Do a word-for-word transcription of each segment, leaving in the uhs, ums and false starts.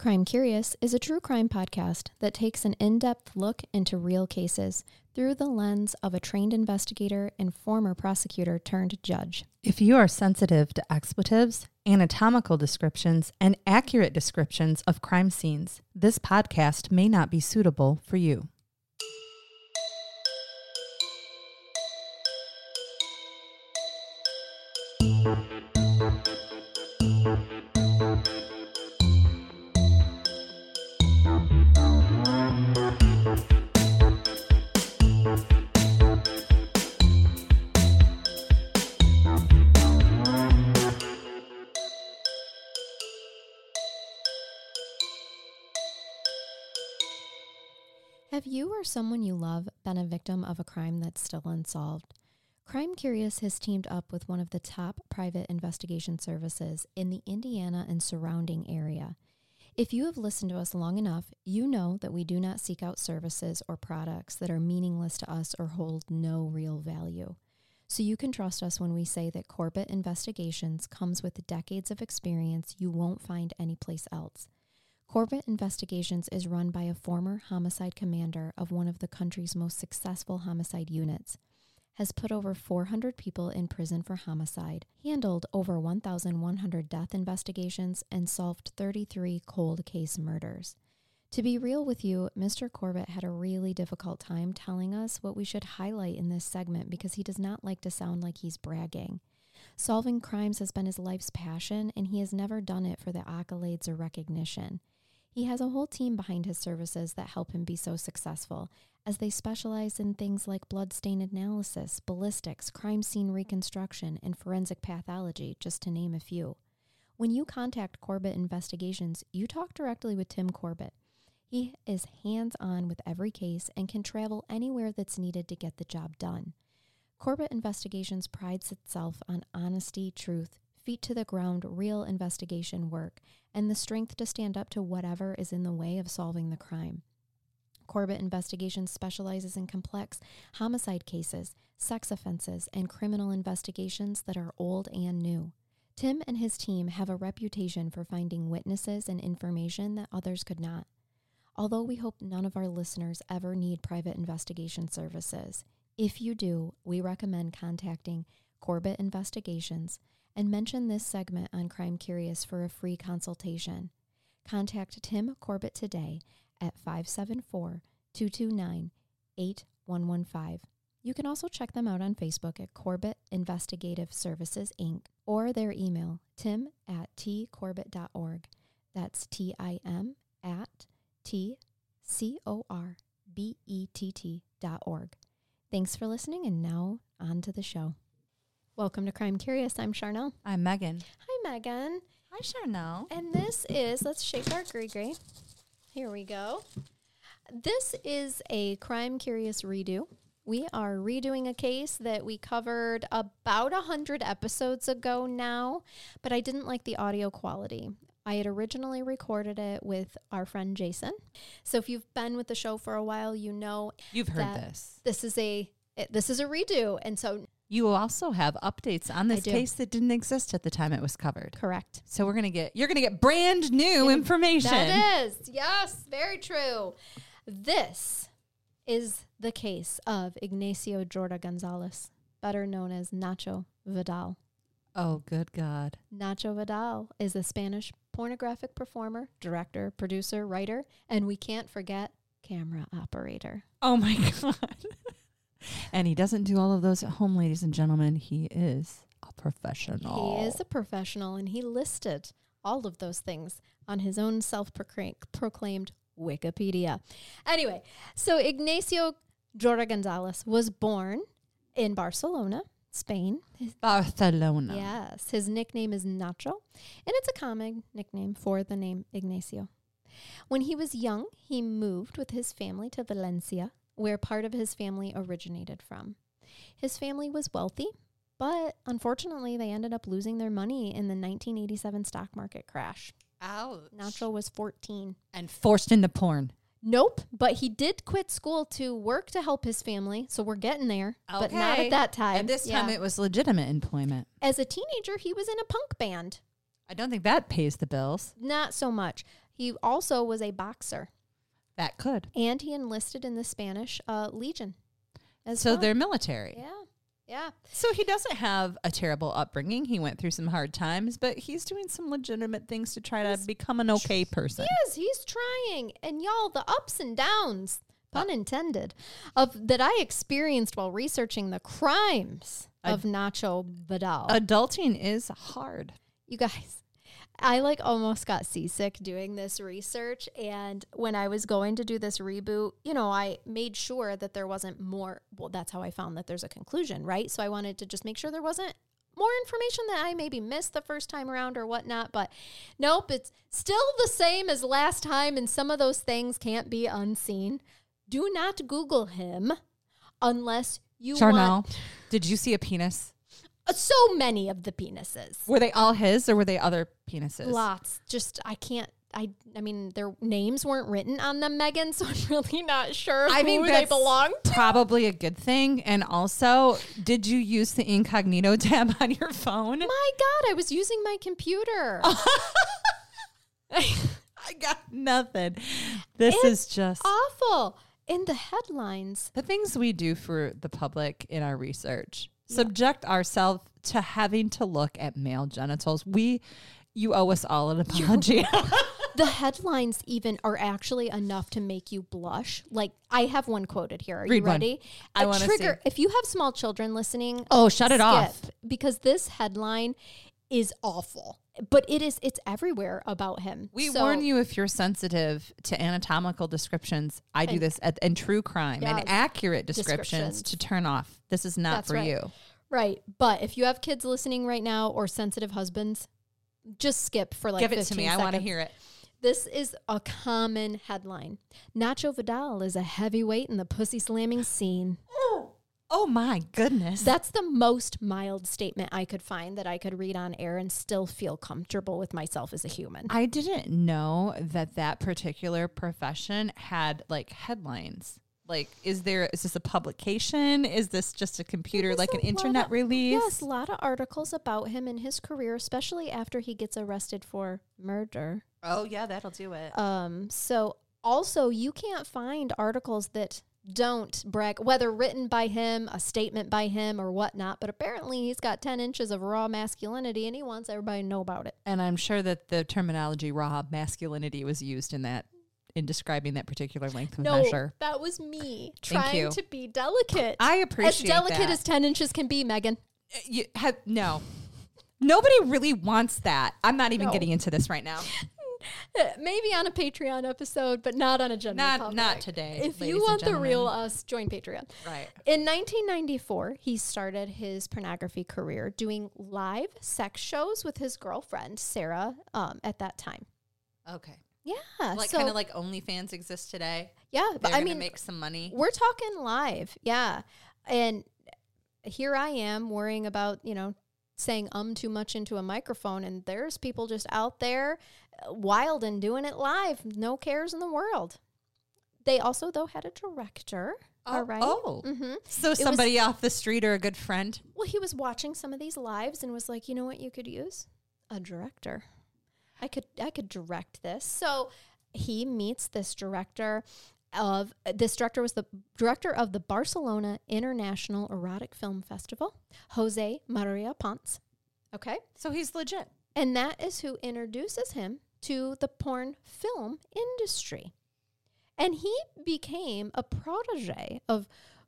Crime Curious is a true crime podcast that takes an in-depth look into real cases through the lens of a trained investigator and former prosecutor turned judge. If you are sensitive to expletives, anatomical descriptions, and accurate descriptions of crime scenes, this podcast may not be suitable for you. Have you or someone you love been a victim of a crime that's still unsolved? Crime Curious has teamed up with one of the top private investigation services in the Indiana and surrounding area. If you have listened to us long enough, you know that we do not seek out services or products that are meaningless to us or hold no real value. So you can trust us when we say that Corbett Investigations comes with decades of experience you won't find anyplace else. Corbett Investigations is run by a former homicide commander of one of the country's most successful homicide units, has put over four hundred people in prison for homicide, handled over one thousand one hundred death investigations, and solved thirty-three cold case murders. To be real with you, Mister Corbett had a really difficult time telling us what we should highlight in this segment because he does not like to sound like he's bragging. Solving crimes has been his life's passion, and he has never done it for the accolades or recognition. He has a whole team behind his services that help him be so successful, as they specialize in things like blood stain analysis, ballistics, crime scene reconstruction, and forensic pathology, just to name a few. When you contact Corbett Investigations, you talk directly with Tim Corbett. He is hands-on with every case and can travel anywhere that's needed to get the job done. Corbett Investigations prides itself on honesty, truth, feet to the ground, real investigation work, and the strength to stand up to whatever is in the way of solving the crime. Corbett Investigations specializes in complex homicide cases, sex offenses, and criminal investigations that are old and new. Tim and his team have a reputation for finding witnesses and information that others could not. Although we hope none of our listeners ever need private investigation services, if you do, we recommend contacting Corbett Investigations and mention this segment on Crime Curious for a free consultation. Contact Tim Corbett today at five seven four, two two nine, eight one one five. You can also check them out on Facebook at Corbett Investigative Services, Incorporated, or their email, tim at t corbett dot org. That's T I M at T C O R B E T T dot org. Thanks for listening, and now on to the show. Welcome to Crime Curious. I'm Charnel. I'm Megan. Hi, Megan. Hi, Charnel. And this is, let's shake our gree-gree. Here we go. This is a Crime Curious redo. We are redoing a case that we covered about one hundred episodes ago now, but I didn't like the audio quality. I had originally recorded it with our friend Jason. So if you've been with the show for a while, you know You've heard this. This is a it, this is a redo, and so you also have updates on this case that didn't exist at the time it was covered. Correct. So we're gonna get you're gonna get brand new information. That is, yes, very true. This is the case of Ignacio Jorda Gonzalez, better known as Nacho Vidal. Oh, good God. Nacho Vidal is a Spanish pornographic performer, director, producer, writer, and we can't forget camera operator. Oh my God. And he doesn't do all of those at home, ladies and gentlemen. He is a professional. He is a professional, and he listed all of those things on his own self-proclaimed Wikipedia. Anyway, so Ignacio Jorda Gonzalez was born in Barcelona, Spain. Barcelona. Yes. His nickname is Nacho, and it's a common nickname for the name Ignacio. When he was young, he moved with his family to Valencia, where part of his family originated from. His family was wealthy, but unfortunately, they ended up losing their money in the nineteen eighty-seven stock market crash. Ouch. Nacho was fourteen. And forced into porn. Nope, but he did quit school to work to help his family, so we're getting there, okay. But not at that time. At this time, yeah. It was legitimate employment. As a teenager, he was in a punk band. I don't think that pays the bills. Not so much. He also was a boxer. That could. And he enlisted in the Spanish uh, Legion as So well. they're military. Yeah. Yeah. So he doesn't have a terrible upbringing. He went through some hard times, but he's doing some legitimate things to try He's to become an okay person. He is. He's trying. And y'all, the ups and downs, pun intended, of that I experienced while researching the crimes Ad- of Nacho Vidal. Adulting is hard. You guys, I like almost got seasick doing this research. And when I was going to do this reboot, you know, I made sure that there wasn't more. Well, that's how I found that there's a conclusion, right? So I wanted to just make sure there wasn't more information that I maybe missed the first time around or whatnot. But nope, it's still the same as last time. And some of those things can't be unseen. Do not Google him unless you Charnel, want did you see a penis? so many of the penises. Were they all his or were they other penises? Lots. Just, I can't, I I mean, their names weren't written on them, Megan, so I'm really not sure I who mean, they that's belong to. probably a good thing. And also, did you use the incognito tab on your phone? My God, I was using my computer. I got nothing. This It's is just awful. In the headlines. the things we do for the public in our research. Subject ourselves to having to look at male genitals. We, you owe us all an apology. The headlines even are actually enough to make you blush. Like, I have one quoted here. Are Read you one. ready? I A wanna trigger. see. If you have small children listening, Oh, shut it off. skip, because this headline is awful. But it is, it's everywhere about him. We So- warn you if you're sensitive to anatomical descriptions. I do And- this at and true crime Yes. and accurate descriptions, Descriptions. to turn off. This is not That's for right. you. Right. But if you have kids listening right now or sensitive husbands, just skip for like Give it to fifteen me. I want to seconds. hear it. This is a common headline. Nacho Vidal is a heavyweight in the pussy slamming scene. Oh my goodness. That's the most mild statement I could find that I could read on air and still feel comfortable with myself as a human. I didn't know that that particular profession had like headlines. Like, is there, is this a publication? Is this just a computer, There's like a an internet lot of- release? Yes, a lot of articles about him and his career, especially after he gets arrested for murder. Oh yeah, that'll do it. Um, so also you can't find articles that don't brag, whether written by him, a statement by him or whatnot, but apparently he's got ten inches of raw masculinity and he wants everybody to know about it. And I'm sure that the terminology raw masculinity was used in that, in describing that particular length of No, measure. that was me Thank trying you. to be delicate. I as appreciate delicate that. as ten inches can be, Megan. You have, no. Nobody really wants that. I'm not even No. getting into this right now. Uh, Maybe on a Patreon episode, but not on a general Not public. not today. If ladies you and want the real gentlemen. us, join Patreon. Right. In nineteen ninety-four, he started his pornography career doing live sex shows with his girlfriend, Sarah, um, at that time. Okay. Yeah. Like so, kind of like OnlyFans exists today. yeah, They're but I gonna mean, make some money. we're talking live. Yeah. And here I am worrying about, you know, saying um too much into a microphone, and there's people just out there uh, wild and doing it live. No cares in the world. They also, though, had a director. Oh, all right. oh. Mm-hmm. So was- somebody off the street or a good friend. Well, he was watching some of these lives and was like, you know what you could use? A director. I could I could direct this. So he meets this director of this director was the director of the Barcelona International Erotic Film Festival, Jose Maria Ponce. Okay? So he's legit. And that is who introduces him to the porn film industry. And he became a protege of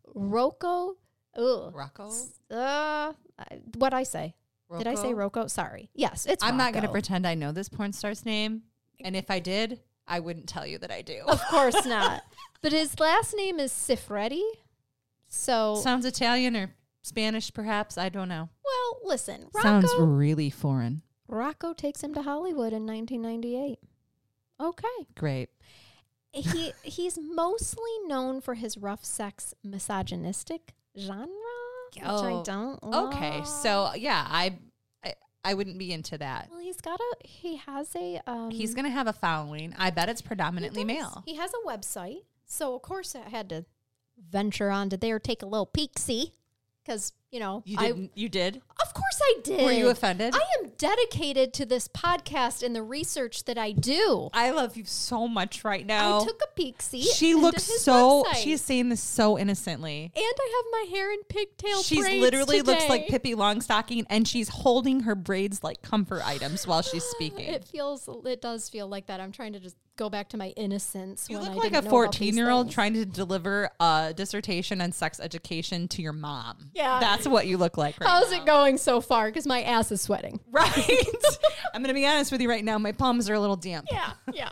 Rocco. Ugh, Rocco? uh, what I say? Did I say Rocco? Sorry. Yes, it's I'm not going to Rocco. pretend I know this porn star's name. And if I did, I wouldn't tell you that I do. Of course not. But his last name is Cifretti. So, Sounds Italian or Spanish, perhaps. I don't know. well, listen. Rocco, Sounds really foreign. Rocco takes him to Hollywood in nineteen ninety-eight. Okay. Great. He he's mostly known for his rough sex misogynistic genre, which I Oh, don't love. Okay. So, yeah, I, I I wouldn't be into that. Well, he's got a he has a um He's going to have a following. I bet it's he predominantly does. male. He has a website. So of course I had to venture onto there, take a little peek see. Because, you know, You I didn't? You did? of course I did. Were you offended? I am dedicated to this podcast and the research that I do. I love you so much right now. I took a peek, see? She into looks his so, website. she's saying this so innocently. And I have my hair in pigtail She's braids literally today. looks like Pippi Longstocking, and she's holding her braids like comfort items while she's speaking. It feels, it does feel like that. I'm trying to just go back to my innocence. You when look I like didn't a know about these fourteen-year-old things. trying to deliver a dissertation on sex education to your mom. Yeah. That's what you look like right How's now. it going so far? Because my ass is sweating. Right. I'm going to be honest with you right now. My palms are a little damp. Yeah, yeah.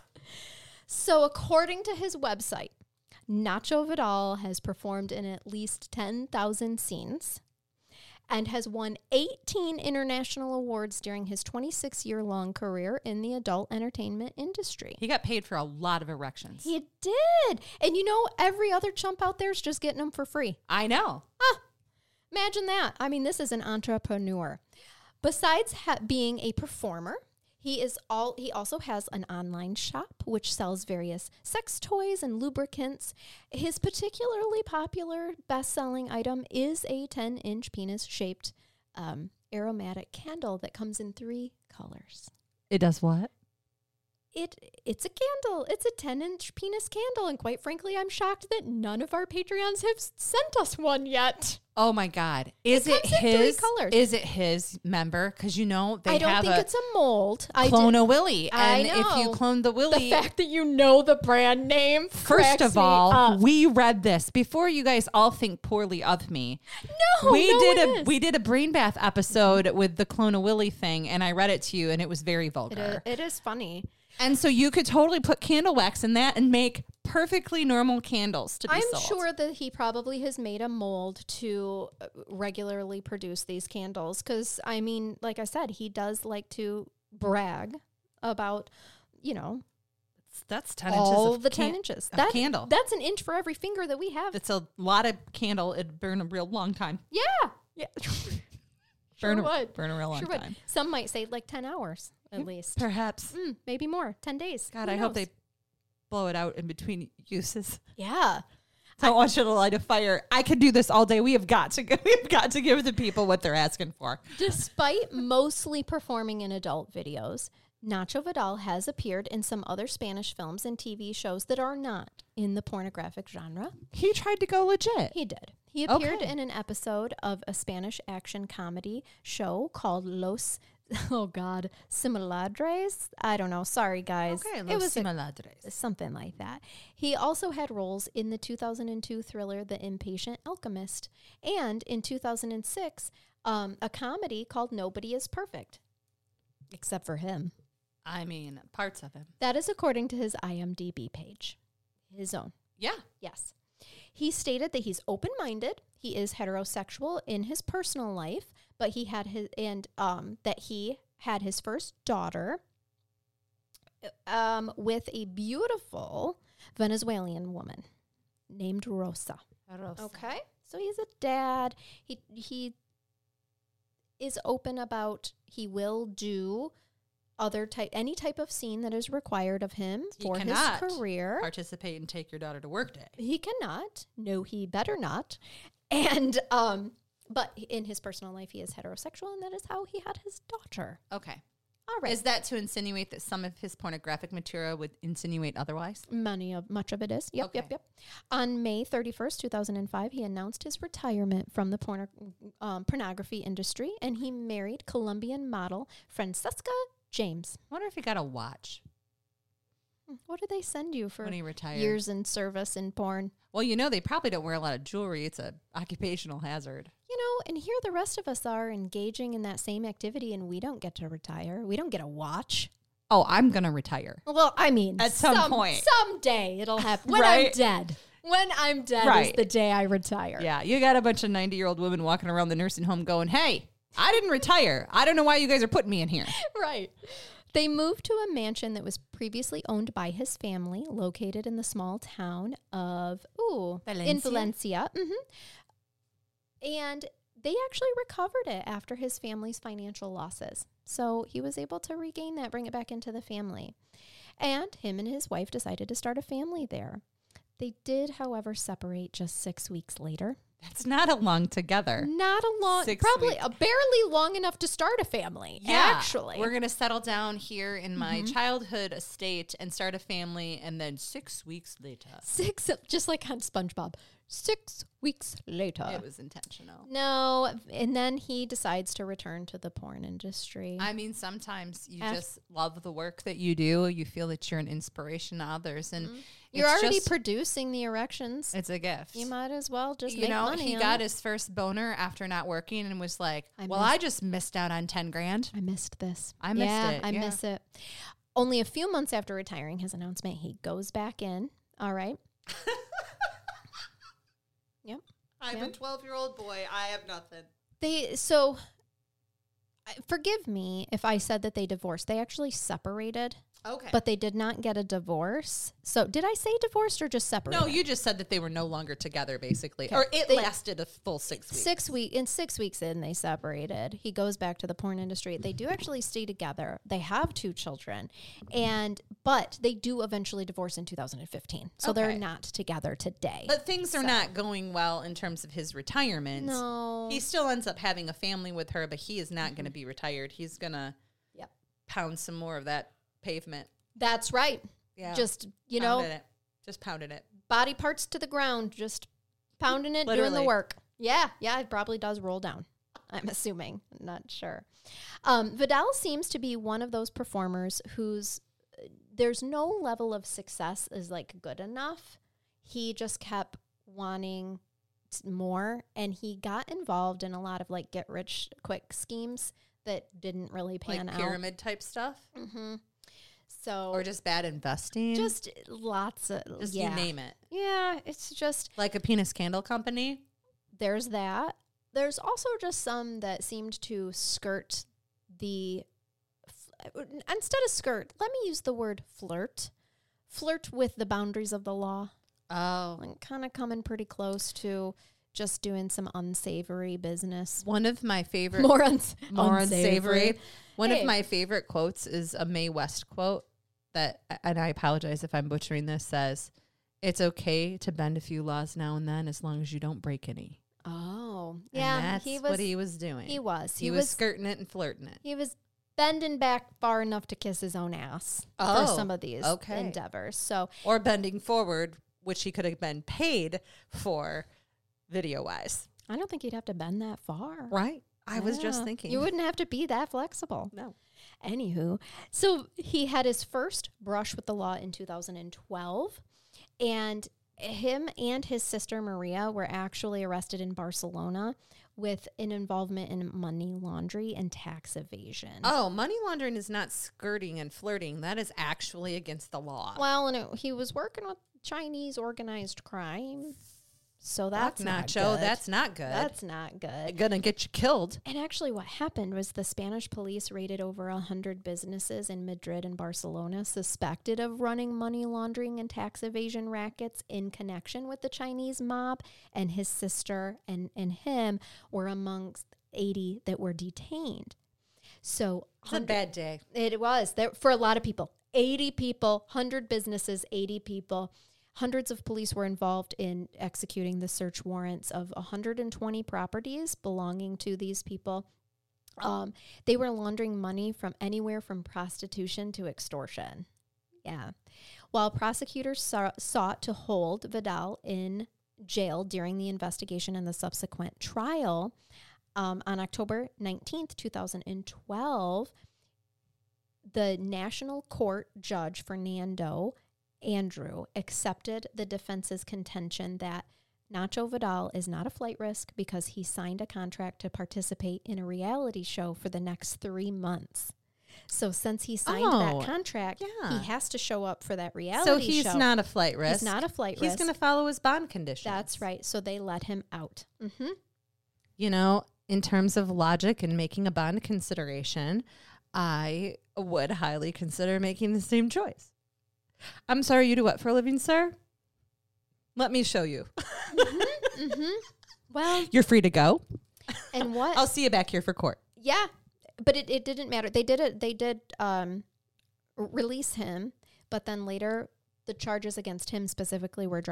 So according to his website, Nacho Vidal has performed in at least ten thousand scenes and has won eighteen international awards during his twenty-six-year-long career in the adult entertainment industry. He got paid for a lot of erections. He did. And you know, every other chump out there is just getting them for free. I know. Ah, imagine that. I mean, this is an entrepreneur. Besides ha- being a performer, he is all. He also has an online shop which sells various sex toys and lubricants. His particularly popular best-selling item is a ten-inch penis-shaped um, aromatic candle that comes in three colors. It does what? It it's a candle. It's a ten-inch penis candle, and quite frankly, I'm shocked that none of our Patreons have s- sent us one yet. Oh my God! Is It it, comes in three his? colors. Is it his member? Because you know they I don't have think a it's a mold. I clone did- a Willy, I and if you know. clone the The Willy, fact that you know the brand name first cracks of me all, up. we read this before you guys all think poorly of me. no, we no, did it a is. we did a brain bath episode with the clone a Willy thing, and I read it to you, and it was very It vulgar. is, it is funny. And so you could totally put candle wax in that and make perfectly normal candles to be I'm sold. sure that he probably has made a mold to uh, regularly produce these candles because, I mean, like I said, he does like to brag about, you know, That's ten all inches of the can- ten inches. of That, candle. That's an inch for every finger that we have. It's a lot of candle. It'd burn a real long time. yeah. Yeah. Burn sure a, would. burn a real long Sure would. time. Some might say like ten hours at least. Perhaps. Mm, maybe more. ten days. God, Who I hope knows? they blow it out in between uses. Yeah. I don't want you to light a fire. I could do this all day. We have got to go. We've got to give the people what they're asking for. Despite mostly performing in adult videos, Nacho Vidal has appeared in some other Spanish films and T V shows that are not in the pornographic genre. He tried to go legit. He did. He appeared Okay. in an episode of a Spanish action comedy show called Los, oh God, Simuladres. I don't know. Sorry, guys. Okay, it Los was a- Simuladres. something like that. He also had roles in the two thousand two thriller The Impatient Alchemist and in two thousand six um, a comedy called Nobody is Perfect, except for him. I mean, parts of him. That is according to his I M D B page, his own. Yeah. Yes. He stated that he's open-minded. He is heterosexual in his personal life, but he had his and um, that he had his first daughter um, with a beautiful Venezuelan woman named Rosa. Okay, so he's a dad. He he is open about he will do other type any type of scene that is required of him He for his cannot career. Participate and take your daughter to work day. He cannot. No, he better not. And um, but in his personal life, he is heterosexual, and that is how he had his daughter. Okay. All right. Is that to insinuate that some of his pornographic material would insinuate otherwise? Many of much of it is. Yep, yep, Okay. yep. On May thirty-first, two thousand five, he announced his retirement from the porno- um, pornography industry, and he married Colombian model Francesca James. I wonder if he got a watch What do they send you for when he retired. years in service in porn? Well, you know, they probably don't wear a lot of jewelry. It's a occupational hazard. You know, and here the rest of us are engaging in that same activity, and we don't get to retire. We don't get a watch. Oh, I'm going to retire. Well, I mean, At some point. someday it'll happen. When I'm Right. dead. When I'm dead Right. is the day I retire. Yeah, you got a bunch of ninety-year-old women walking around the nursing home going, hey, I didn't retire. I don't know why you guys are putting me in here. Right. They moved to a mansion that was previously owned by his family, located in the small town of, ooh, in Valencia? Valencia. hmm And they actually recovered it after his family's financial losses. So he was able to regain that, bring it back into the family. And him and his wife decided to start a family there. They did, however, separate just six weeks later. That's not a long together. Not a long, Six probably weeks. a barely long enough to start a family, Yeah. actually. We're going to settle down here in my childhood estate and start a family, and then six weeks later. Six, just like on SpongeBob, six weeks later. It was intentional. No, and then he decides to return to the porn industry. I mean, sometimes you Af- just love the work that you do. You feel that you're an inspiration to others, and Mm-hmm. You're it's already just- producing the erections. it's a gift. You might as well just you make know, money he on got it. his first boner after not working and was like, I well, missed- I just missed out on ten grand. I missed this. I missed yeah, it, I yeah. miss it. Only a few months after retiring his announcement, he goes back in. All right. Yep. I'm Yeah. a twelve-year-old boy. I have nothing. They so I- forgive me if I said that they divorced. They actually separated, Okay. but they did not get a divorce. So did I say divorced or just separated? no, you just said that they were no longer together, basically. Okay. Or it They- lasted a full six weeks. Six week in six weeks in they separated. He goes back to the porn industry. They do actually stay together. They have two children, and but they do eventually divorce in two thousand fifteen. So they're Okay. not together today. But things are So- not going well in terms of his retirement. No. He still ends up having a family with her, but he is not going to be retired. He's going to Yep. pound some more of that pavement. That's right. Yeah. Just you Pounded know, it. Just pounded it. body parts to the ground, just pounding it, doing Literally. the work. Yeah, yeah, it probably does roll down. I'm assuming. I'm not sure. Um, Vidal seems to be one of those performers whose uh, there's no level of success is like good enough. He just kept wanting t- more, and he got involved in a lot of like get rich quick schemes that didn't really pan Like out. pyramid type stuff? Mm-hmm. So Or just bad investing? just lots of Just yeah. you name it. Yeah, it's just Like a penis candle company? there's that. There's also just some that seemed to skirt the f- instead of skirt, let me use the word flirt. Flirt with the boundaries of the law. Oh. Like kind of coming pretty close to just doing some unsavory business. One of my favorite More, uns- more unsavory. One Hey. of my favorite quotes is a Mae West quote that, and I apologize if I'm butchering this, says, "It's okay to bend a few laws now and then as long as you don't break any." Oh, And yeah. that's he was. what he was doing. He was. He, He, was, was. skirting it and flirting it. He was bending back far enough to kiss his own ass Oh, for some of these okay. endeavors. So Or bending forward, which he could have been paid for video wise. I don't think he'd have to bend that far. Right. I was just Yeah. thinking. You wouldn't have to be that flexible. No. Anywho, so he had his first brush with the law in two thousand twelve, and him and his sister Maria were actually arrested in Barcelona with an involvement in money laundering and tax evasion. Oh, money laundering is not skirting and flirting. That is actually against the law. Well, and it, he was working with Chinese organized crime, so that's Fuck not Nacho, good. that's not good. That's not good. gonna get you killed. And actually, what happened was the Spanish police raided over one hundred businesses in Madrid and Barcelona suspected of running money laundering and tax evasion rackets in connection with the Chinese mob, and his sister and, and him were amongst eighty that were detained. So It's a bad day. it was there for a lot of people. eighty people, one hundred businesses, eighty people. Hundreds of police were involved in executing the search warrants of one hundred twenty properties belonging to these people. Um, they were laundering money from anywhere from prostitution to extortion. Yeah. While prosecutors saw, sought to hold Vidal in jail during the investigation and the subsequent trial, um, on October nineteenth, two thousand twelve, the National Court Judge Fernando Andrew accepted the defense's contention that Nacho Vidal is not a flight risk because he signed a contract to participate in a reality show for the next three months. So since he signed Oh, that contract, yeah. he has to show up for that reality So show. he's not a flight risk. He's not a flight He's risk. going to follow his bond conditions. That's right. So they let him out. Mm-hmm. You know, in terms of logic and making a bond consideration, I would highly consider making the same choice. I'm sorry, you do what for a living, sir? Let me show you. Mm-hmm. Well, You're free to go. and what? I'll see you back here for court. Yeah, but it, it didn't matter. They did it. They did um, r- release him, but then later the charges against him specifically were dropped.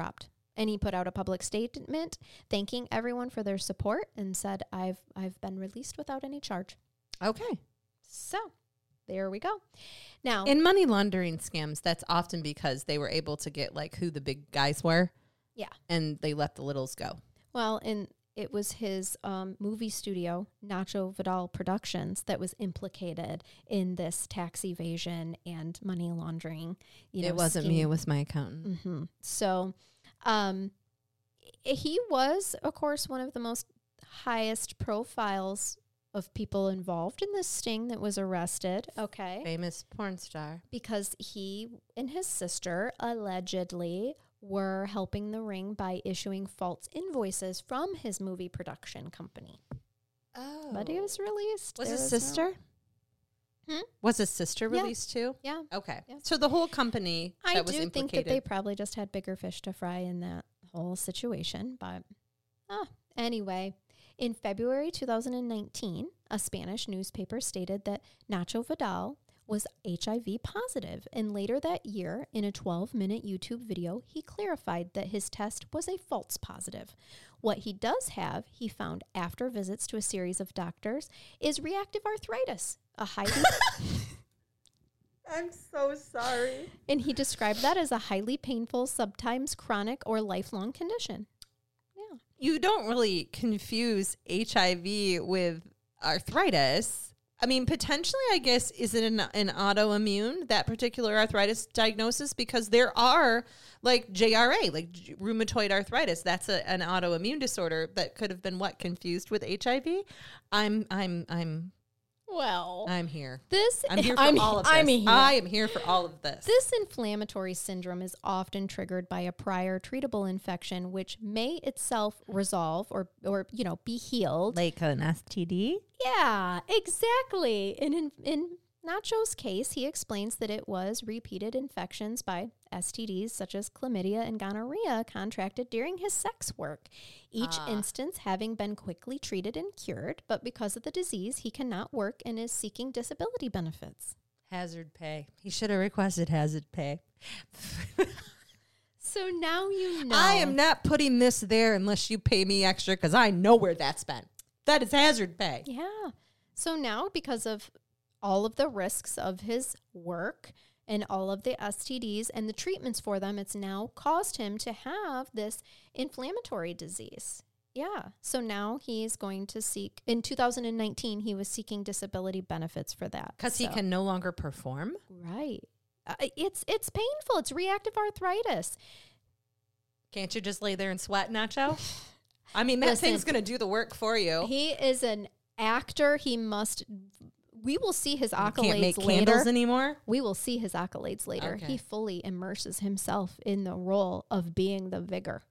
And he put out a public statement thanking everyone for their support and said, I've I've been released without any charge. Okay. So there we go. Now, In money laundering scams, that's often because they were able to get like who the big guys were. Yeah. And they let the littles go. well, and it was his um, movie studio, Nacho Vidal Productions, that was implicated in this tax evasion and money laundering. You know, It wasn't me. scheme. It was my accountant. hmm So, um, i- he was, of course, one of the most highest profiles of people involved in this sting that was arrested. Okay. Famous porn star. Because he and his sister allegedly were helping the ring by issuing false invoices from his movie production company. Oh. But he was released. Was There his no- sister? Hmm? Was his sister Yeah. released too? Yeah. Okay. Yeah. So the whole company I that was do think implicated. that they probably just had bigger fish to fry in that whole situation. But ah, anyway, in February two thousand nineteen, a Spanish newspaper stated that Nacho Vidal was H I V positive, and later that year, in a twelve-minute YouTube video, he clarified that his test was a false positive. What he does have, he found after visits to a series of doctors, is reactive arthritis, a highly I'm so sorry. and he described that as a highly painful, sometimes chronic or lifelong condition. Yeah. You don't really confuse H I V with arthritis. I mean, potentially, I guess, is it an, an autoimmune, that particular arthritis diagnosis? Because there are, like, J R A, like j- rheumatoid arthritis. That's a, an autoimmune disorder that could have been, what, confused with H I V? I'm, I'm, I'm, Well, I'm here. this I'm here for I'm, all of this. I'm here. I am here for all of this. This inflammatory syndrome is often triggered by a prior treatable infection, which may itself resolve or, or you know, be healed. Like an S T D? Yeah, exactly. And in, in Nacho's case, he explains that it was repeated infections by S T Ds such as chlamydia and gonorrhea contracted during his sex work, each Ah. instance having been quickly treated and cured, but because of the disease, he cannot work and is seeking disability benefits. Hazard pay. He should have requested hazard pay. So now you know. I am not putting this there unless you pay me extra because I know where that's been. That is hazard pay. Yeah. So now, because of all of the risks of his work and all of the S T Ds and the treatments for them, it's now caused him to have this inflammatory disease. Yeah. So now he's going to seek, in two thousand nineteen, he was seeking disability benefits for that. Because he So- can no longer perform? Right. Uh, it's it's painful. It's reactive arthritis. Can't you just lay there and sweat, Nacho? I mean, that Listen, thing's going to do the work for you. He is an actor. He must. We will see his You accolades can't make later. candles anymore? We will see his accolades later. Okay. He fully immerses himself in the role of being the vigor.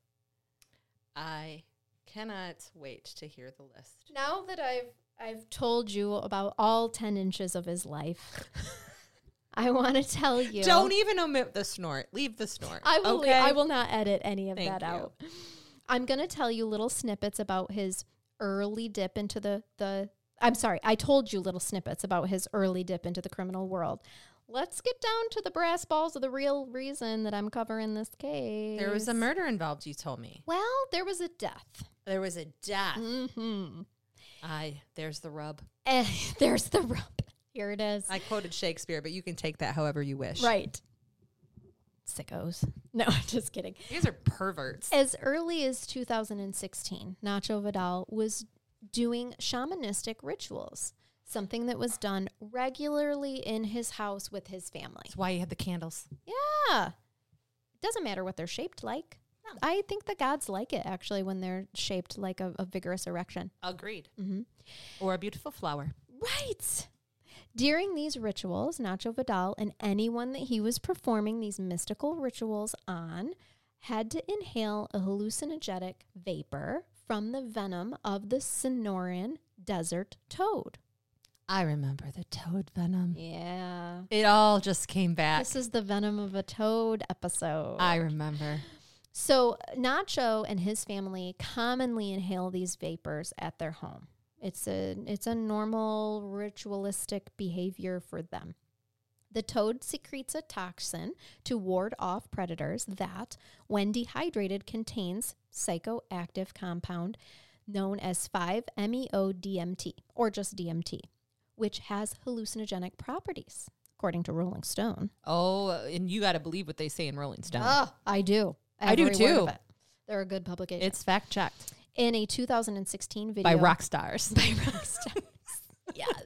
I cannot wait to hear the list. Now that I've I've told you about all ten inches of his life, I want to tell you. Don't even omit the snort. Leave the snort. I will. Okay? I will not edit any of Thank that you. out. I'm going to tell you little snippets about his early dip into the the. I'm sorry. I told you little snippets about his early dip into the criminal world. Let's get down to the brass balls of the real reason that I'm covering this case. There was a murder involved, you told me. Well, there was a death. There was a death. Mm-hmm. Aye, there's the rub. Eh, there's the rub. Here it is. I quoted Shakespeare, but you can take that however you wish. Right. Sickos. No, I'm just kidding. These are perverts. As early as two thousand sixteen, Nacho Vidal was doing shamanistic rituals, something that was done regularly in his house with his family. That's why you had the candles. Yeah. It doesn't matter what they're shaped like. No. I think the gods like it, actually, when they're shaped like a, a vigorous erection. Agreed. Mm-hmm. Or a beautiful flower. Right. During these rituals, Nacho Vidal and anyone that he was performing these mystical rituals on had to inhale a hallucinogenic vapor from the venom of the Sonoran desert toad. I remember the toad venom. Yeah. It all just came back. This is the venom of a toad episode. I remember. So Nacho and his family commonly inhale these vapors at their home. It's a it's a normal ritualistic behavior for them. The toad secretes a toxin to ward off predators that, when dehydrated, contains psychoactive compound known as five meo D M T, or just D M T, which has hallucinogenic properties, according to Rolling Stone. Oh, and you got to believe what they say in Rolling Stone. Oh, I do. I do Every word too. of it. They're a good publication. It's fact checked. In a two thousand sixteen video. By rock stars. By rock stars. Yes.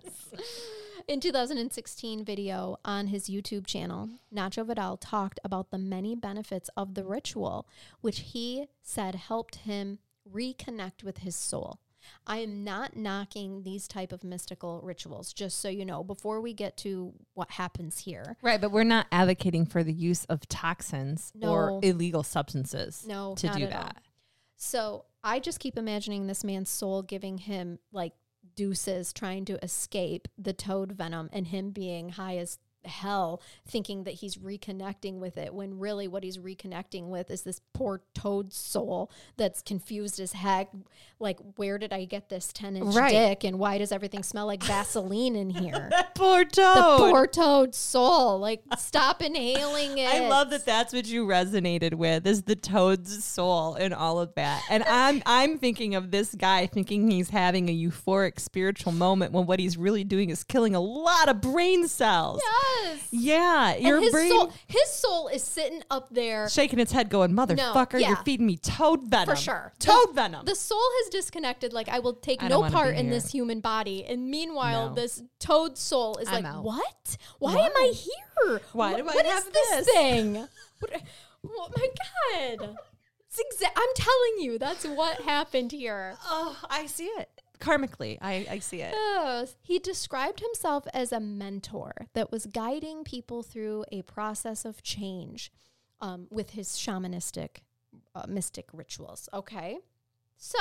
In two thousand sixteen video on his YouTube channel, Nacho Vidal talked about the many benefits of the ritual, which he said helped him reconnect with his soul. I am not knocking these type of mystical rituals, just so you know, before we get to what happens here. Right, but we're not advocating for the use of toxins No. or illegal substances No, to not do at that. all. So I just keep imagining this man's soul giving him like deuces, trying to escape the toad venom, and him being high as hell, thinking that he's reconnecting with it, when really what he's reconnecting with is this poor toad soul that's confused as heck. Like, where did I get this ten inch Right. dick, and why does everything smell like Vaseline in here? That poor The toad. poor toad soul. Like, stop inhaling it. I love that that's what you resonated with, is the toad's soul and all of that. And I'm I'm thinking of this guy thinking he's having a euphoric spiritual moment when what he's really doing is killing a lot of brain cells. Yes. Yeah, your And his brain soul, his soul is sitting up there. shaking its head going, motherfucker, yeah. you're feeding me toad venom. For sure. Toad the, venom. The soul has disconnected. Like, I will take I no don't wanna part be in here. this human body. And meanwhile, No. this toad soul is I'm like, out. what? Why, Why? am I here? Why What- do I what have is this this? thing? What, oh my God. It's exa- I'm telling you, that's what happened here. Oh, I see it. Karmically, I, I see it. Yes. He described himself as a mentor that was guiding people through a process of change um, with his shamanistic, uh, mystic rituals. Okay. So,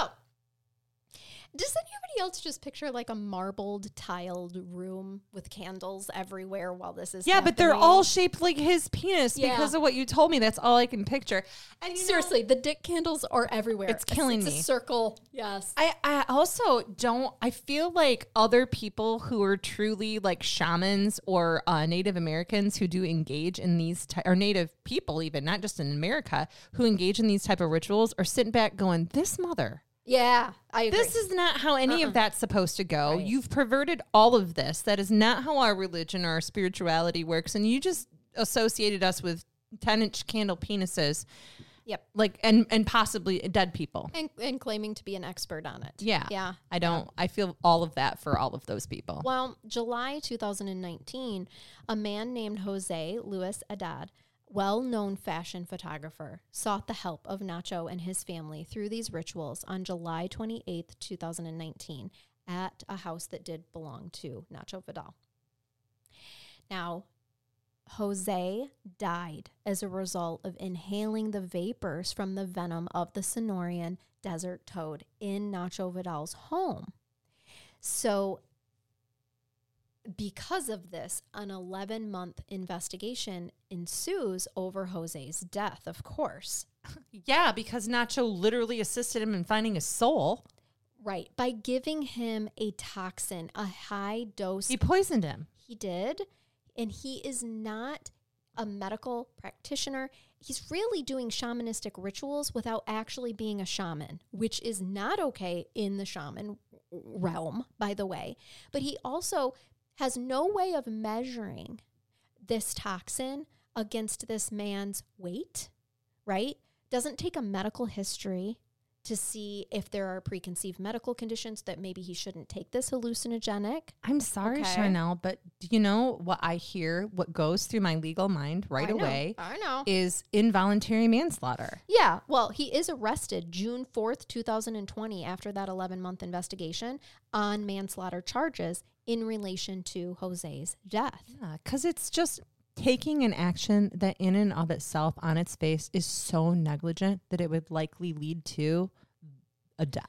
does anybody else just picture like a marbled, tiled room with candles everywhere while this is Yeah, but they're happening? all shaped like his penis Yeah. because of what you told me. That's all I can picture. And you know, Seriously, the dick candles are everywhere. It's killing it's me. a circle. Yes. I, I also don't, I feel like other people who are truly like shamans or uh, Native Americans who do engage in these, ty- or Native people even, not just in America, who engage in these type of rituals are sitting back going, this mother. Yeah, I agree. This is not how any Uh-uh. of that's supposed to go. Right. You've perverted all of this. That is not how our religion or our spirituality works. And you just associated us with ten-inch candle penises. Yep. Like, and, and possibly dead people. and, and claiming to be an expert on it. Yeah. Yeah. I don't, I feel all of that for all of those people. Well, July two thousand nineteen, a man named Jose Luis Haddad, well-known fashion photographer, sought the help of Nacho and his family through these rituals on July twenty-eighth, two thousand nineteen, at a house that did belong to Nacho Vidal. Now, Jose died as a result of inhaling the vapors from the venom of the Sonoran desert toad in Nacho Vidal's home. So, because of this, an eleven-month investigation ensues over Jose's death, of course. Yeah, because Nacho literally assisted him in finding his soul. Right. By giving him a toxin, a high dose. He poisoned him. He did. And he is not a medical practitioner. He's really doing shamanistic rituals without actually being a shaman, which is not okay in the shaman realm, by the way. But he also has no way of measuring this toxin against this man's weight, right? Doesn't take a medical history to see if there are preconceived medical conditions that maybe he shouldn't take this hallucinogenic. I'm sorry, Okay. Charnel, but do you know what I hear, what goes through my legal mind right I know, away I know. is involuntary manslaughter. Yeah, well, he is arrested June fourth, two thousand twenty, after that eleven-month investigation on manslaughter charges in relation to Jose's death. Yeah, because it's just taking an action that in and of itself on its face is so negligent that it would likely lead to a death.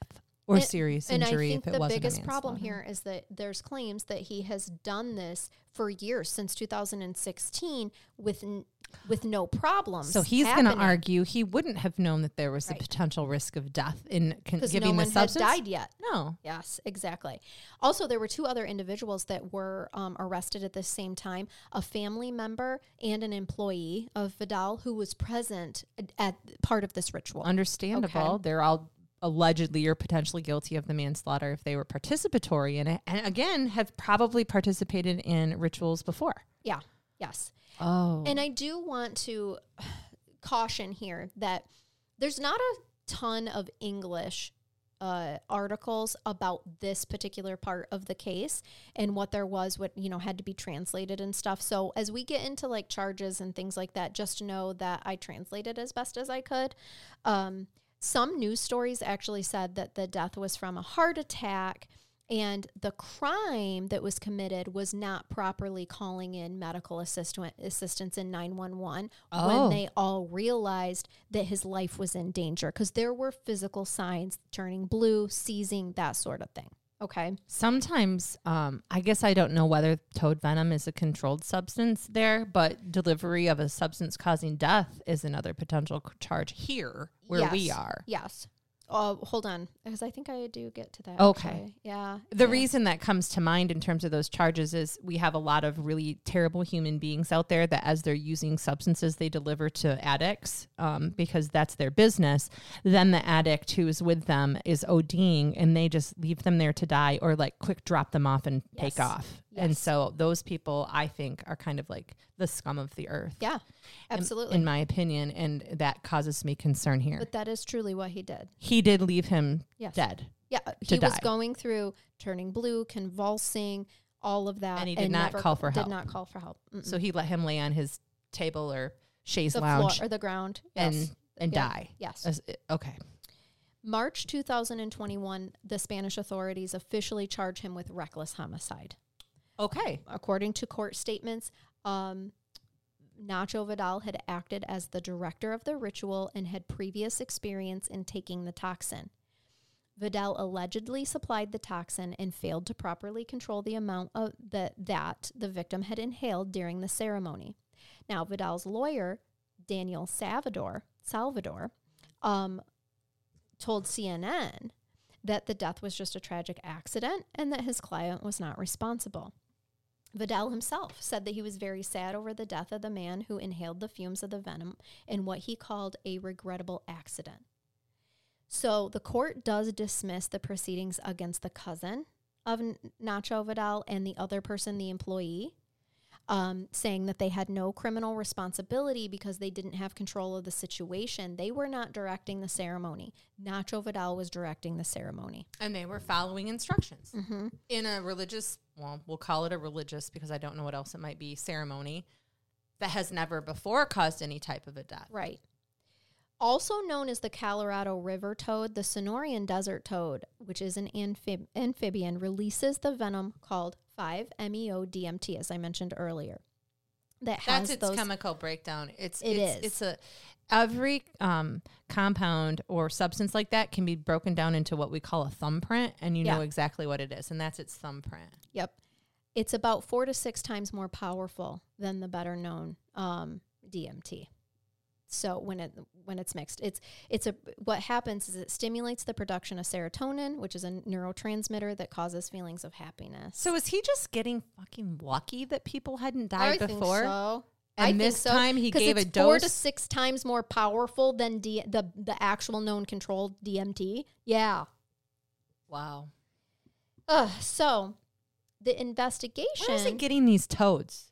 or and, serious and injury I think if it the wasn't biggest a problem manslaughter. here is that there's claims that he has done this for years, since two thousand sixteen, with n- with no problems. So he's going to happening. argue he wouldn't have known that there was Right. a potential risk of death in con- because giving no one the substance. had died yet. No. Yes, exactly. Also, there were two other individuals that were um, arrested at the same time, a family member and an employee of Vidal who was present at, at part of this ritual. Understandable. Okay. They're all allegedly or potentially guilty of the manslaughter if they were participatory in it. And again, have probably participated in rituals before. Yeah, yes. Oh. And I do want to caution here that there's not a ton of English uh, articles about this particular part of the case and what there was, what, you know, had to be translated and stuff. So as we get into like charges and things like that, just know that I translated as best as I could. Um, some news stories actually said that the death was from a heart attack, and the crime that was committed was not properly calling in medical assistant, assistance in nine one one Oh. when they all realized that his life was in danger, because there were physical signs, turning blue, seizing, that sort of thing. Okay. Sometimes, um, I guess I don't know whether toad venom is a controlled substance there, but delivery of a substance causing death is another potential c- charge here where we Yes. are. Yes. Uh, hold on, because I think I do get to that. Okay. actually. Yeah. The yeah. reason that comes to mind in terms of those charges is we have a lot of really terrible human beings out there that as they're using substances they deliver to addicts um, because that's their business. Then the addict who is with them is ODing and they just leave them there to die or like quick drop them off and Yes. take off. And Yes. so those people, I think, are kind of like the scum of the earth. Yeah, in- absolutely. In, my opinion. And that causes me concern here. But that is truly what he did. He did leave him Yes. dead. Yeah, to he was die. going through turning blue, convulsing, all of that. And he did not never call for did help. not call for help. Mm-mm. So he let him lay on his table or chaise the lounge floor or the ground. and Yes. and Yeah. die. Yes. As- okay. March two thousand twenty-one, the Spanish authorities officially charge him with reckless homicide. Okay. According to court statements, um, Nacho Vidal had acted as the director of the ritual and had previous experience in taking the toxin. Vidal allegedly supplied the toxin and failed to properly control the amount of the, that the victim had inhaled during the ceremony. Now, Vidal's lawyer, Daniel Salvador, Salvador um, told C N N that the death was just a tragic accident and that his client was not responsible. Vidal himself said that he was very sad over the death of the man who inhaled the fumes of the venom in what he called a regrettable accident. So the court does dismiss the proceedings against the cousin of N- Nacho Vidal and the other person, the employee, um, saying that they had no criminal responsibility because they didn't have control of the situation. They were not directing the ceremony. Nacho Vidal was directing the ceremony. And they were following instructions Mm-hmm. in a religious, well, we'll call it a religious because I don't know what else it might be, ceremony that has never before caused any type of a death. Right. Also known as the Colorado River toad, the Sonoran desert toad, which is an amphib- amphibian, releases the venom called five meo D M T, as I mentioned earlier. That has That's its those. chemical breakdown. It's It it's, is. It's a every um, compound or substance like that can be broken down into what we call a thumbprint, and you Yeah. know exactly what it is, and that's its thumbprint. Yep. It's about four to six times more powerful than the better known um, D M T. So when it when it's mixed, it's it's a what happens is it stimulates the production of serotonin, which is a neurotransmitter that causes feelings of happiness. So is he just getting fucking lucky that people hadn't died I before? think so. And I think this so, time he 'cause gave it's a four to dose? six times more powerful than D- the the actual known controlled D M T. Yeah. Wow. Ugh. So the investigation. Where is he getting these toads?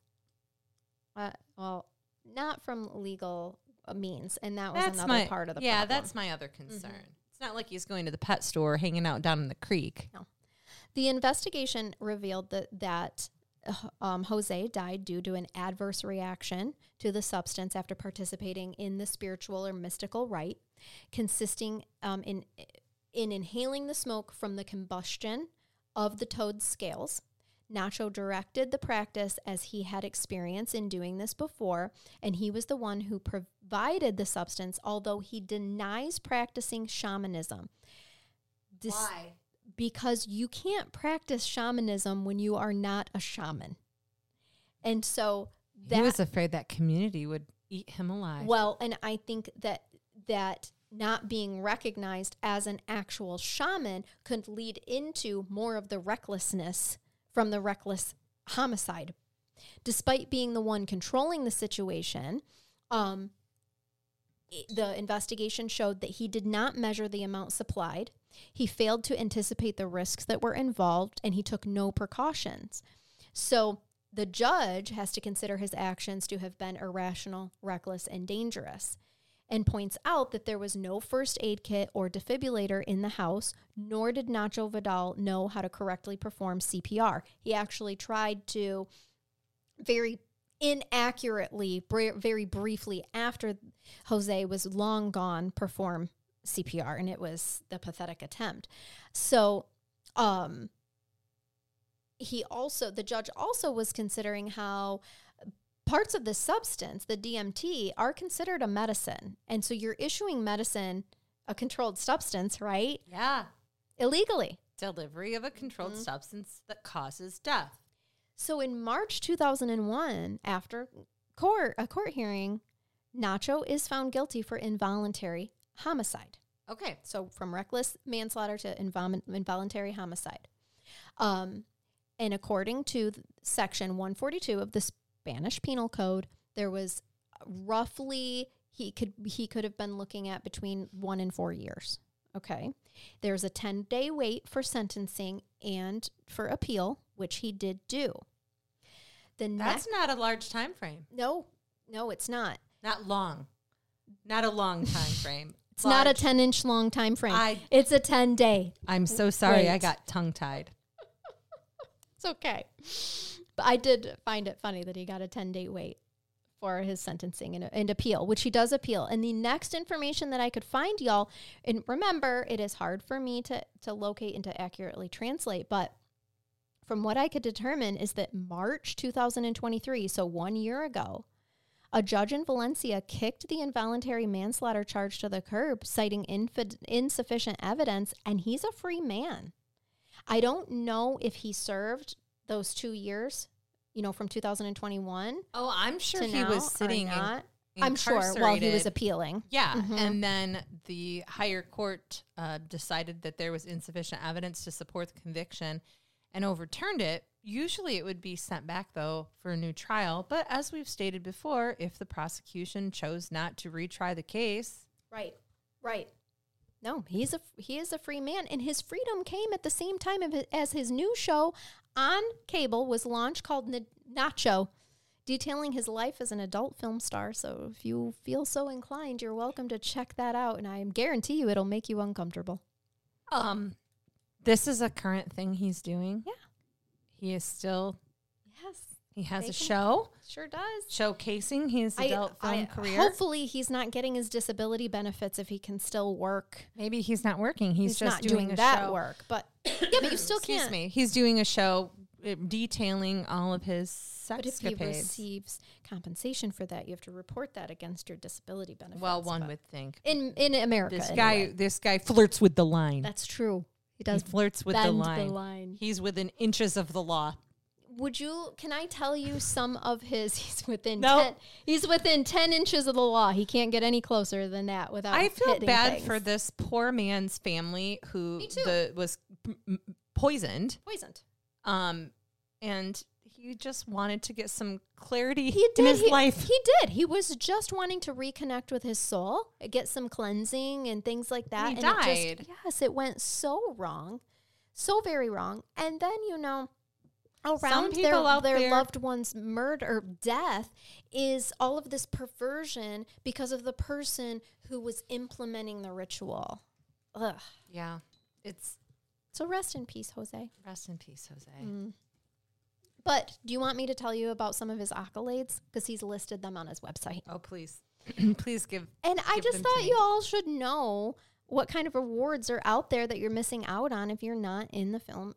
Uh, well, not from legal uh, means, and that was That's another my part of the yeah. problem. That's my other concern. It's not like he's going to the pet store, hanging out down in the creek. The investigation revealed that that uh, um, Jose died due to an adverse reaction to the substance after participating in the spiritual or mystical rite, consisting um, in in inhaling the smoke from the combustion of the toad's scales. Nacho directed the practice as he had experience in doing this before, and he was the one who provided the substance, although he denies practicing shamanism. Dis- Why? Because you can't practice shamanism when you are not a shaman. And so that He was afraid that community would eat him alive. well, and I think that that not being recognized as an actual shaman could lead into more of the recklessness from the reckless homicide. Despite being the one controlling the situation, um, i- the investigation showed that he did not measure the amount supplied. He failed to anticipate the risks that were involved, and he took no precautions. So the judge has to consider his actions to have been irrational, reckless, and dangerous, and points out that there was no first aid kit or defibrillator in the house, nor did Nacho Vidal know how to correctly perform C P R. He actually tried to very inaccurately, br- very briefly after Jose was long gone, perform C P R, and it was the pathetic attempt. So, um, he also, the judge also was considering how parts of the substance, the D M T, are considered a medicine. And so you're issuing medicine, a controlled substance, right? Yeah. Illegally. Delivery of a controlled Mhm. substance that causes death. So in March two thousand one, after court a court hearing, Nacho is found guilty for involuntary homicide. Okay. So from reckless manslaughter to invol- involuntary homicide. Um, and according to th- section one forty-two of the Spanish Penal Code, there was roughly, he could he could have been looking at between one and four years. Okay. There's a ten-day wait for sentencing and for appeal, which he did do. The That's next, not a large time frame. no, no, it's not. Not long. Not a long time frame. It's not a ten-inch long time frame. I, It's a ten-day. I'm so sorry. I Wait. got tongue-tied. It's okay. But I did find it funny that he got a ten-day wait for his sentencing and, and appeal, which he does appeal. And the next information that I could find, y'all, and remember, it is hard for me to, to locate and to accurately translate, but from what I could determine is that March two thousand twenty-three, so one year ago, a judge in Valencia kicked the involuntary manslaughter charge to the curb, citing infi- insufficient evidence, and he's a free man. I don't know if he served those two years, you know, from two thousand twenty-one Oh, I'm sure to he now was sitting or in, not. I'm sure while he was incarcerated. appealing. Yeah, Mhm. and then the higher court uh, decided that there was insufficient evidence to support the conviction and overturned it. Usually it would be sent back, though, for a new trial. But as we've stated before, if the prosecution chose not to retry the case. Right, right. No, he's a he is a free man, and his freedom came at the same time of- as his new show on cable was launched called N- Nacho, detailing his life as an adult film star. So if you feel so inclined, you're welcome to check that out, and I guarantee you it'll make you uncomfortable. Um, this is a current thing he's doing. Yeah. He is still, Yes, he has a Making- show sure does. showcasing his adult film I- career. Hopefully, he's not getting his disability benefits if he can still work. Maybe he's not working. He's, He's, just not doing, doing a that show. work, but yeah, but you still Excuse can't. me. He's doing a show uh, detailing all of his But if he sexcapades. receives compensation for that, you have to report that against your disability benefits. Well, one but would think. in in America, This anyway. guy, this guy flirts with the line. That's true. He He does flirts with the bend line. the line. He's within inches of the law. Would you? Can I tell you some of his? He's within No. ten. He's within ten inches of the law. He can't get any closer than that without. I feel hitting bad things. for this poor man's family who Me too. the was p- m- poisoned. Poisoned. Um, and he just wanted to get some clarity He did in his he, life. He did. He was just wanting to reconnect with his soul, get some cleansing and things like that. he and died. It just, yes, it went so wrong, so very wrong. And then you know, around their people out their there- loved one's murder or death is all of this perversion because of the person who was implementing the ritual. Ugh. Yeah, it's So rest in peace, Jose. rest in peace, Jose. Mm. But do you want me to tell you about some of his accolades? Because he's listed them on his website. Oh, please, please give. And I Give just them to thought me. you all should know what kind of awards are out there that you're missing out on if you're not in the film,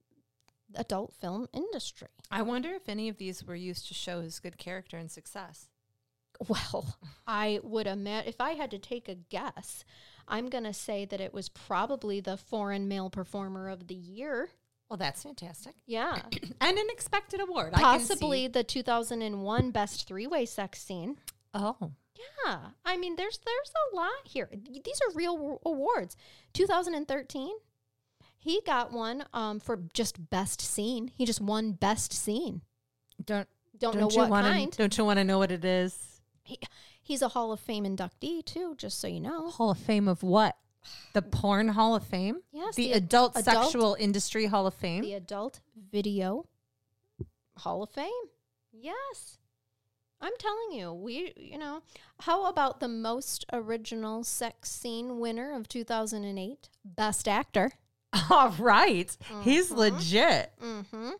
adult film industry. I wonder if any of these were used to show his good character and success. Well, I would imagine if I had to take a guess, I'm going to say that it was probably the foreign male performer of the year. Well, that's fantastic. Yeah. And an expected award. Possibly I can see. the two thousand one best three-way sex scene. Oh. Yeah. I mean, there's there's a lot here. These are real w- awards. two thousand thirteen, he got one um, for just best scene. He just won best scene. Don't Don't, don't know you what wanna, kind. Don't you want to know what it is? He, he's a Hall of Fame inductee, too, just so you know. Hall of Fame of what? The Porn Hall of Fame? Yes. The, the Adult, adult- Sexual Industry Hall of Fame? The Adult Video Hall of Fame. Yes. I'm telling you, we, you know, how about the most original sex scene winner of two thousand eight? Best Actor. All right. He's Mhm. legit. Mm-hmm.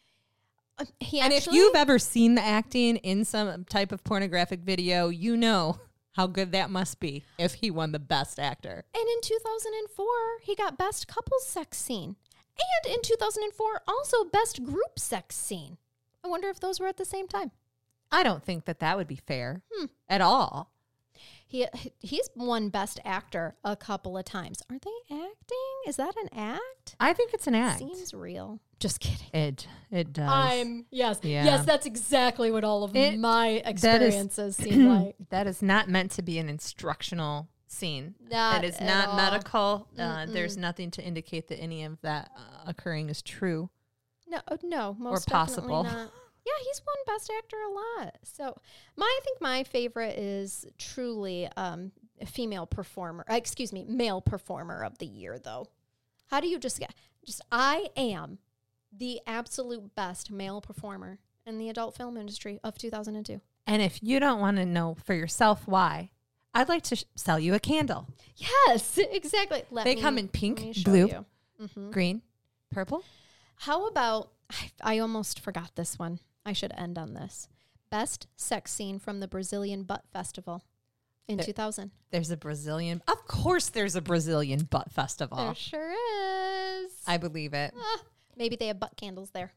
Uh, he And actually, if you've ever seen the acting in some type of pornographic video, you know how good that must be if he won the Best Actor. and in two thousand four, he got Best Couples Sex Scene. And in two thousand four, also Best Group Sex Scene. I wonder if those were at the same time. I don't think that that would be fair Hmm. at all. He he's won Best Actor a couple of times. Are they acting? Is that an act? I think it's an act. Seems real. Just kidding. It it does. I'm yes, Yeah. yes. That's exactly what all of It- my that is- experiences seem like. That is not meant to be an instructional scene. Not That is at not all. medical. Uh, Mm-mm. there's nothing to indicate that any of that uh, occurring is true. No, uh, no, most possible. definitely not. Yeah, he's won Best Actor a lot. So my, I think my favorite is truly um, a female performer. Uh, excuse me, male performer of the year, though. How do you just get? Just I am the absolute best male performer in the adult film industry of two thousand two. And if you don't want to know for yourself why, I'd like to sh- sell you a candle. Yes, exactly. Let They me- come in pink, let me show blue, you. Mhm. green, purple. How about, I, I almost forgot this one. I should end on this. Best sex scene from the Brazilian Butt Festival in There- two thousand. There's a Brazilian. Of course, there's a Brazilian butt festival. There sure is. I believe it. Ah, maybe they have butt candles there.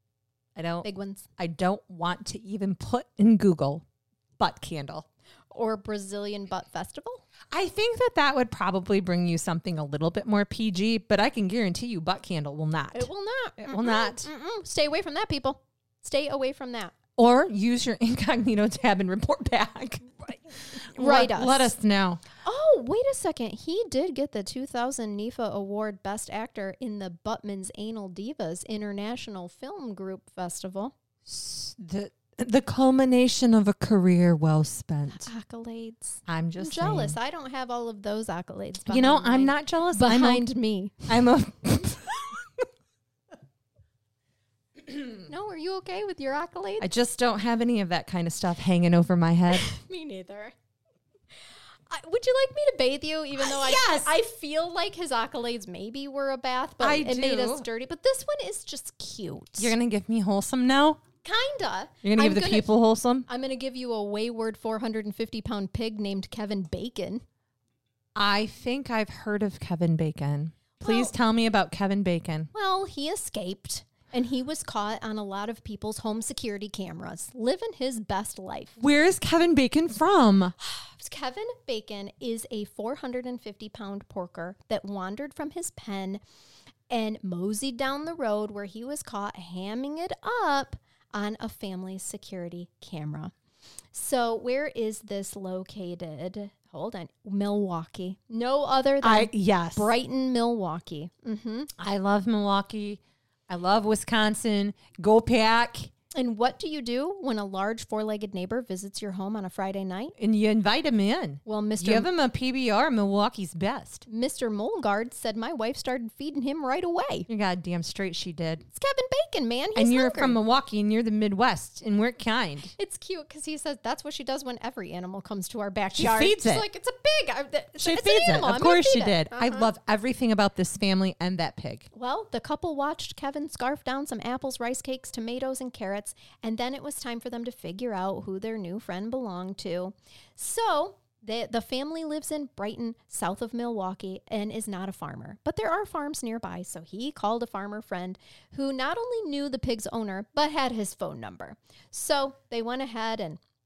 I don't. Big ones. I don't want to even put in Google butt candle. Or Brazilian Butt Festival. I think that that would probably bring you something a little bit more P G, but I can guarantee you butt candle will not. It will not. It will not. Mm-mm. Stay away from that, people. Stay away from that. Or use your incognito tab and report back. Write let, us. Let us know. Oh, wait a second. He did get the two thousand NIFA Award Best Actor in the Buttman's Anal Divas International Film Group Festival. The the culmination of a career well spent. Accolades. I'm I'm just jealous. saying. I don't have all of those accolades. You know, behind I'm my- not jealous. I'm a- behind me. I'm a. No, are you okay with your accolades? I just don't have any of that kind of stuff hanging over my head. Me neither. I, would you like me to bathe you? Even though I, Yes! I feel like his accolades maybe were a bath, but I it made us do. dirty. But this one is just cute. You're gonna give me wholesome now. Kinda. You're gonna I'm give the gonna- people wholesome. I'm gonna give you a wayward four hundred fifty pound pig named Kevin Bacon. I think I've heard of Kevin Bacon. Please Well- tell me about Kevin Bacon. Well, he escaped. And he was caught on a lot of people's home security cameras, living his best life. Where is Kevin Bacon from? Kevin Bacon is a four hundred fifty pound porker that wandered from his pen and moseyed down the road where he was caught hamming it up on a family security camera. So where is this located? Hold on. Milwaukee. No other than I yes. Brighton, Milwaukee. Mm-hmm. I love Milwaukee. I love Wisconsin. Go Pack. And what do you do when a large four-legged neighbor visits your home on a Friday night? And you invite him in. Well, Mister Give him a P B R, Milwaukee's best. Mister Molgard said my wife started feeding him right away. You're goddamn straight she did. It's Kevin Bacon, man. He's and you're hungry. from Milwaukee and you're the Midwest and we're kind. It's cute because he says that's what she does when every animal comes to our backyard. feeds She's it. like, it's a pig. I, it's, She it's feeds an it. animal. Of I'm gonna course she feed it. did. I Uh-huh. love everything about this family and that pig. Well, the couple watched Kevin scarf down some apples, rice cakes, tomatoes, and carrots, and then it was time for them to figure out who their new friend belonged to. So the, the family lives in Brighton, south of Milwaukee, and is not a farmer. But there are farms nearby, so he called a farmer friend who not only knew the pig's owner, but had his phone number. So they went ahead and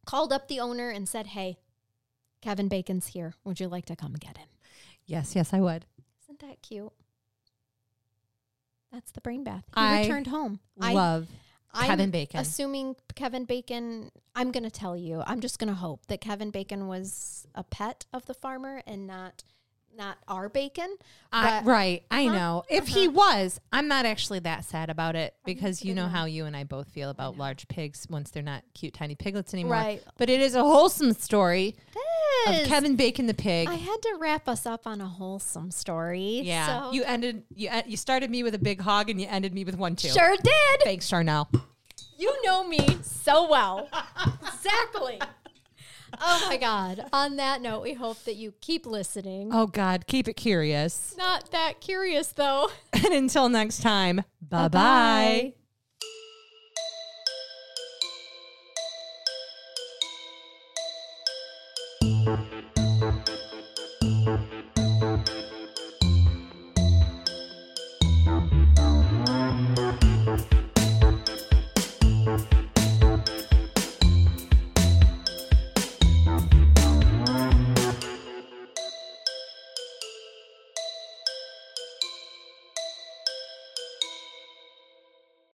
called up the owner and said, hey, Kevin Bacon's here. Would you like to come get him? Yes, yes, I would. Isn't that cute? That's the brain bath. He I returned home. Love I, Kevin I'm Bacon. Assuming Kevin Bacon, I'm going to tell you, I'm just going to hope that Kevin Bacon was a pet of the farmer and not not our bacon. I, But- right. I Uh-huh, know. If he was, I'm not actually that sad about it because good you to know know. how you and I both feel about know. large pigs once they're not cute, tiny piglets anymore. Right. But it is a wholesome story of Yes. Kevin Bacon the pig. I had to wrap us up on a wholesome story. yeah. So. You ended, you, en- you started me with a big hog and you ended me with one too. Sure did. Thanks, Charnel. You know me so well. Exactly. Oh my God. On that note, we hope that you keep listening. Oh, God. Keep it curious. Not that curious, though. And until next time, bye-bye. Bye-bye.